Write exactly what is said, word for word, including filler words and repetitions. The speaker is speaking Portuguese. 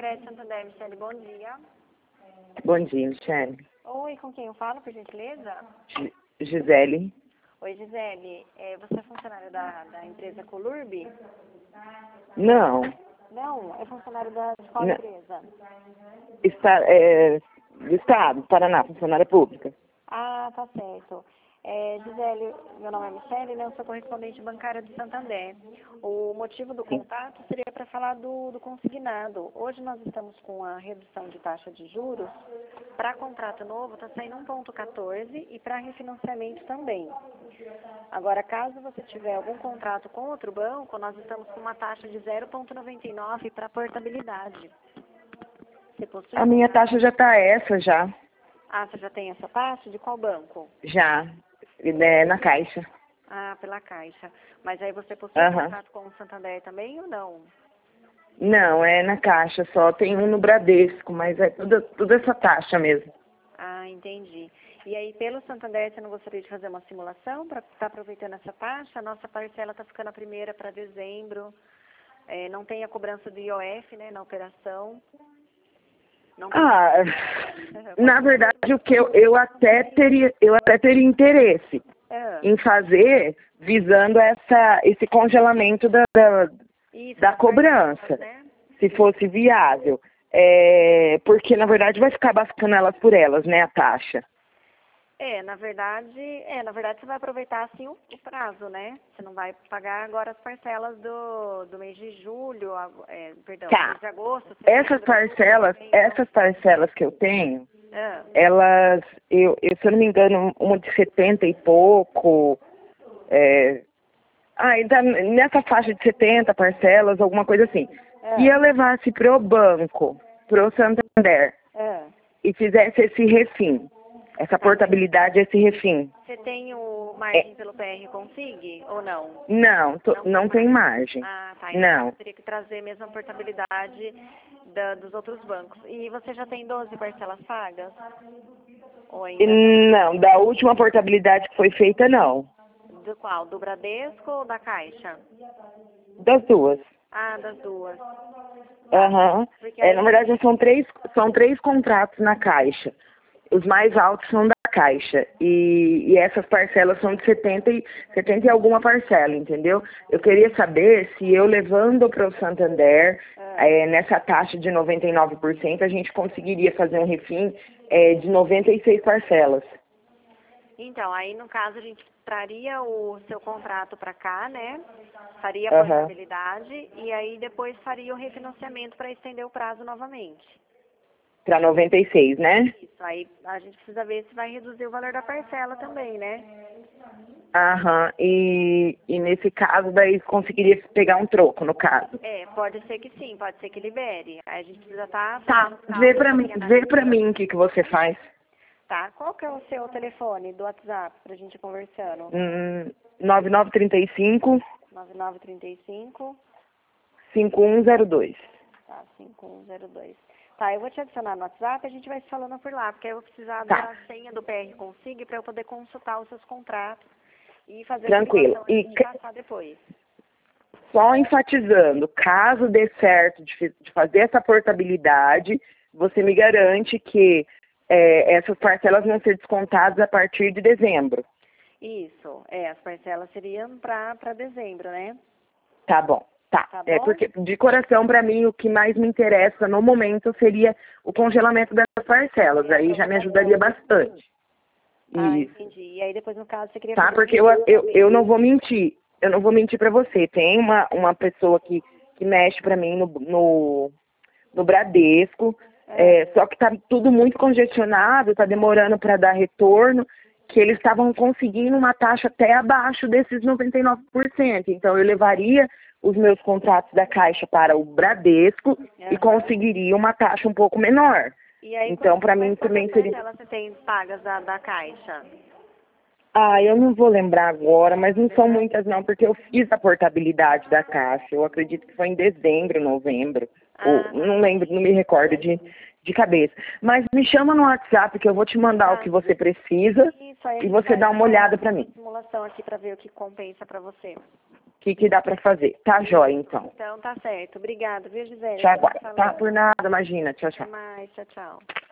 Crédito Santander, Michele, bom dia. Bom dia, Michele. Oi, com quem eu falo, por gentileza? Gi- Gisele. Oi, Gisele. É, você é funcionária da, da empresa Colurb? Não. Não, é funcionário da escola Não. empresa. Está, é, do Estado, Paraná, funcionária pública. Ah, tá certo. É, Gisele, meu nome é Michele, né? Eu sou correspondente bancária do Santander. O motivo do Sim. contato seria para falar do, do consignado. Hoje nós estamos com a redução de taxa de juros. Para contrato novo está saindo um vírgula quatorze e para refinanciamento também. Agora, caso você tiver algum contrato com outro banco, nós estamos com uma taxa de zero vírgula noventa e nove para portabilidade. Você possui A minha contrato? taxa já está essa, já. Ah, você já tem essa taxa? De qual banco? Já. É, na Caixa. Ah, pela Caixa. Mas aí você possui Aham. contrato com o Santander também ou não? Não, é na Caixa só. Tem um no Bradesco, mas é tudo, tudo essa taxa mesmo. Ah, entendi. E aí, pelo Santander, você não gostaria de fazer uma simulação para estar aproveitando essa taxa? A nossa parcela está ficando a primeira para dezembro. É, não tem a cobrança do I O F, né, na operação. Não tem... Ah, na verdade, o que eu, eu até teria, eu até teria interesse Ah, em fazer visando essa, esse congelamento da, da, isso, da das cobrança, parcelas, né? se fosse viável. É, porque, na verdade, vai ficar bascando elas por elas, né, a taxa. É, na verdade, é, na verdade você vai aproveitar assim o, o prazo, né? Você não vai pagar agora as parcelas do, do mês de julho, ag- é, perdão, Tá. mês de agosto. setembro, Essas parcelas, novembro. essas parcelas que eu tenho, Ah, elas, eu, eu, se eu não me engano, uma de setenta e pouco, é, ah, ainda nessa faixa de setenta parcelas, alguma coisa assim. Se eu ah, levasse pro banco, pro Santander, ah. e fizesse esse refim, essa Tá, mas portabilidade, esse refim, você tem o é, margem pelo P R Consig ou não? não, tô- Não tem não tem margem. margem. Ah, tá. Então Não. você teria que trazer mesmo a portabilidade da, dos outros bancos. E você já tem doze parcelas pagas? Ou ainda não? Não, da última portabilidade que foi feita, não. Do qual? Do Bradesco ou da Caixa? Das duas. Ah, das duas. Tá. Aham. Porque É, na aí... verdade, são três, são três contratos na Caixa. Os mais altos são da Caixa. E, e essas parcelas são de setenta e, setenta e alguma parcela, entendeu? Eu queria saber se eu levando para o Santander, Ah, é, nessa taxa de noventa e nove por cento, a gente conseguiria fazer um refim é, de noventa e seis parcelas. então, aí no caso a gente traria o seu contrato para cá, né? Faria a Aham. portabilidade e aí depois faria o refinanciamento para estender o prazo novamente. Para noventa e seis, né? Isso, aí a gente precisa ver se vai reduzir o valor da parcela também, né? Aham. E, e nesse caso, daí conseguiria pegar um troco, no caso. É, pode ser que sim, pode ser que libere. Aí a gente precisa estar Tá, fazendo vê cálculos pra mim, aqui, vê pra analisando. mim o que, que você faz. Tá, qual que é o seu telefone do WhatsApp pra gente ir conversando? Hum, nove nove três cinco, nove nove três cinco, cinco um zero dois. tá, cinco um zero dois. Tá, eu vou te adicionar no WhatsApp e a gente vai se falando por lá, porque aí eu vou precisar Tá, da senha do P R Consig para eu poder consultar os seus contratos e fazer a tranquilo. simulação E e te ca- passar depois. só enfatizando, caso dê certo de, fi- de fazer essa portabilidade, você me garante que é, essas parcelas vão ser descontadas a partir de dezembro. Isso, é, as parcelas seriam para para dezembro, né? Tá bom, tá. Tá É bom? porque, de coração, para mim, o que mais me interessa no momento seria o congelamento dessas parcelas. Aí já me ajudaria bastante. Ah, Isso. entendi. E aí depois, no caso, você queria Tá? fazer um Porque eu, eu, eu refinanciamento. não vou mentir. Eu não vou mentir para você. Tem uma, uma pessoa que, que mexe para mim no, no, no Bradesco, Ah, é, só que tá tudo muito congestionado, tá demorando para dar retorno, que eles estavam conseguindo uma taxa até abaixo desses noventa e nove por cento. Então, eu levaria os meus contratos da Caixa para o Bradesco e aham. conseguiria uma taxa um pouco menor. E aí, Então, quanto, para mas mim quantas também seria... parcelas você tem pagas da, da Caixa? Ah, eu não vou lembrar agora, mas não são muitas não, porque eu fiz a portabilidade da Caixa. Eu acredito que foi em dezembro, novembro. Ou Ah, não lembro, não me recordo de, de cabeça. Mas me chama no WhatsApp que eu vou te mandar o tá. que você precisa Isso, aí a e gente você vai dá uma olhada fazer pra uma mim. simulação aqui para ver o que compensa para você. que, que dá para fazer. Tá jóia, então. Então tá certo. Obrigada, viu, Gisele? Te aguardo. Tá por nada, imagina. Tchau, tchau. Até mais. Tchau, tchau.